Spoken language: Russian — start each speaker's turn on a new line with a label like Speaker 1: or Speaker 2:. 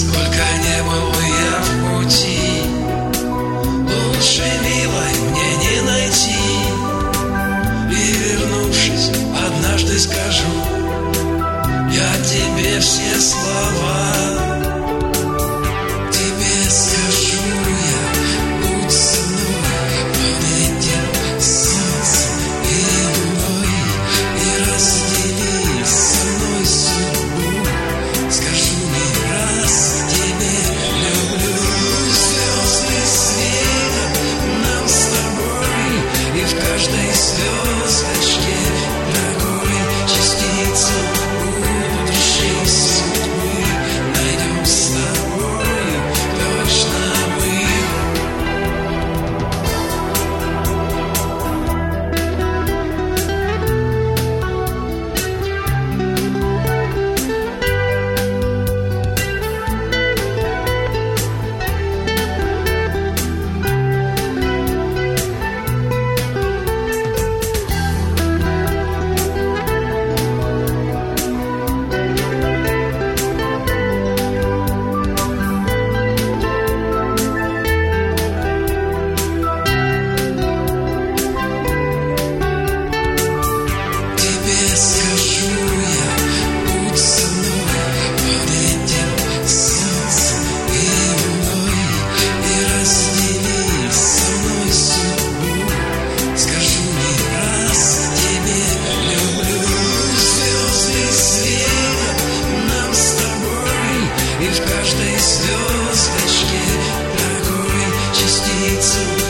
Speaker 1: Сколько не был я в пути, лучше милой мне не найти. И вернувшись, однажды скажу я тебе все слова. Тебе скажу я, будь со мной под этим солнцем и луной, и раздели со мной судьбу. Скажу не раз тебе люблю. Звезды светят нам с тобой, и в каждой звездочке дорогой частицу будущей судьбы найдем с тобой точно мы. Тебе скажу я, будь со мной под этим солнцем и луной, и раздели со мной судьбу. Скажу не раз тебе люблю. Звезды светят нам с тобой, и в каждой звездочке дорогой частицу